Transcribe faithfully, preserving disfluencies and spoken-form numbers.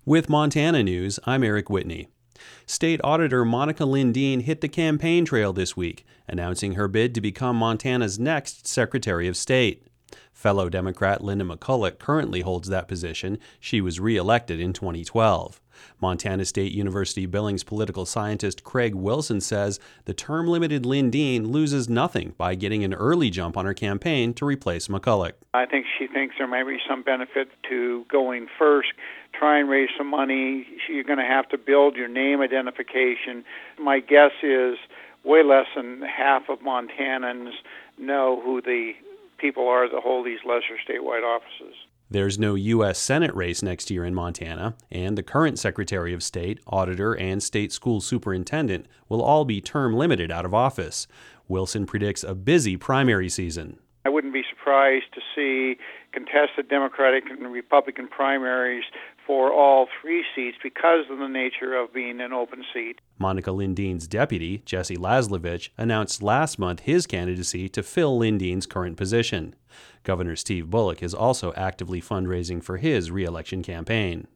With Montana News, I'm Eric Whitney. State Auditor Monica Lindeen hit the campaign trail this week, announcing her bid to become Montana's next Secretary of State. Fellow Democrat Linda McCulloch currently holds that position. She was re-elected in twenty twelve. Montana State University Billings political scientist Craig Wilson says the term-limited Lindeen loses nothing by getting an early jump on her campaign to replace McCulloch. I think she thinks there might be some benefit to going first, try and raise some money. You're going to have to build your name identification. My guess is way less than half of Montanans know who the people are that hold these lesser statewide offices. There's no U S Senate race next year in Montana, and the current Secretary of State, Auditor, and State School Superintendent will all be term-limited out of office. Wilson predicts a busy primary season. I wouldn't be surprised to see contested Democratic and Republican primaries for all three seats because of the nature of being an open seat. Monica Lindeen's deputy, Jesse Laslovich, announced last month his candidacy to fill Lindeen's current position. Governor Steve Bullock is also actively fundraising for his re-election campaign.